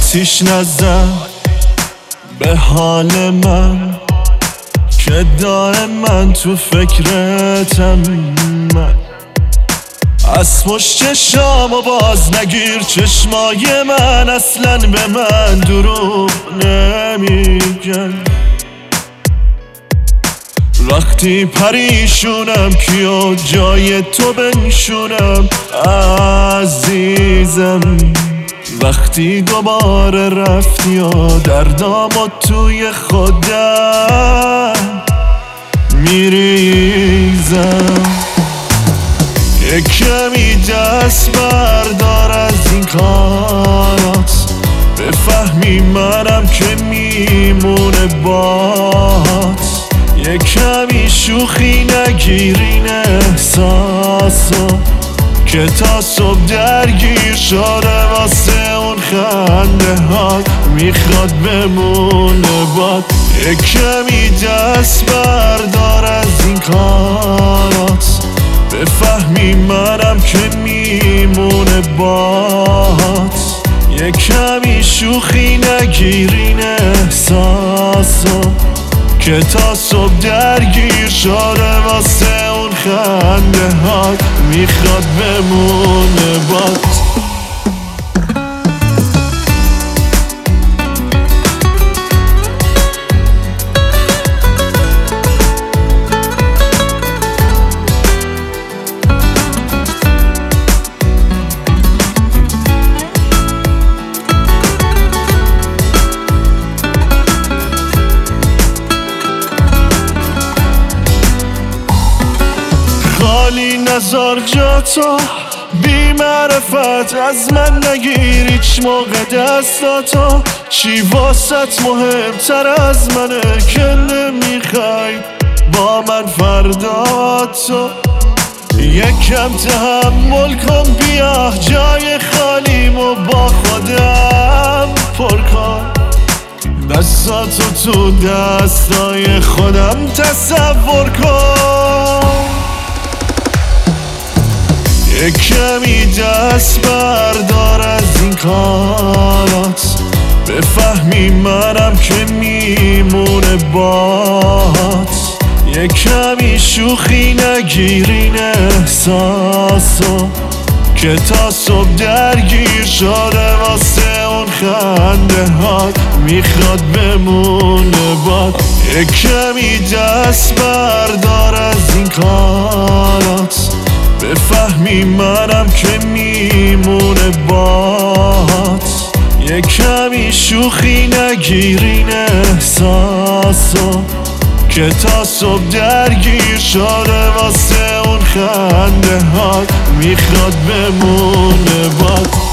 آتیش نزن به حال من که دائما تو فکرتم. من از پشت چشامو باز نگیر، چشمای من اصلا به من دروغ نمیگن. وقتی پریشونم کیو جای تو بنشونم عزیزم. وقتی دوباره رفتی و دردامو توی خودم میریزم. یه کمی دست بردار از این کارات، بفهمی منم که میمونه باهات. یه کمی شوخی نگیرین احساسو که تا صبح درگیر شده واسه اون خنده هات، میخواد بمونه باد. یه کمی دست بردار از این کارات، بفهمی منم که میمونه باهات. یه کمی شوخی نگیرین احساسو که تا صبح درگیر شده واسه اون خنده هات، میخواد بمونه باد. خالی نزار جاتو، بی معرفت از من نگیر هیچ موقع دستاتو. چی واسط مهمتر از منه که نمیخوای با من فرداتو. یکم تحمل کن، بیا جای خالیمو با خودم پر کن. دستاتو تو دستای خودم تصور کن. یه کمی دست بردار از این کارات، بفهمی منم که میمونه باهات. یه کمی شوخی نگیرین احساسو که تا صبح درگیر شده واسه اون خنده هات، میخواد بمونه باد. یه کمی دست بردار از این کارات، بفهمی منم که میمونه باهات. یه کمی شوخی نگیرین احساسو که تا صبح درگیر شده واسه اون خنده هات، میخواد بمونه باد.